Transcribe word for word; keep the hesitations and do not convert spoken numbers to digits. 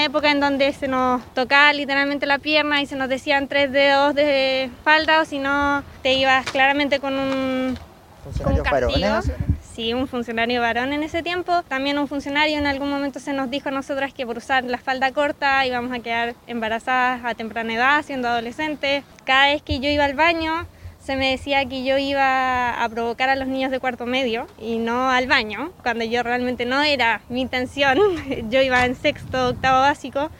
una época en donde se nos tocaba literalmente la pierna y se nos decían tres dedos de falta, o si no te ibas claramente con un, con un castigo. Sí, un funcionario varón en ese tiempo. También un funcionario en algún momento se nos dijo a nosotras que por usar la falda corta íbamos a quedar embarazadas a temprana edad, siendo adolescentes. Cada vez que yo iba al baño se me decía que yo iba a provocar a los niños de cuarto medio y no al baño, cuando yo realmente no era mi intención. Yo iba en sexto, octavo básico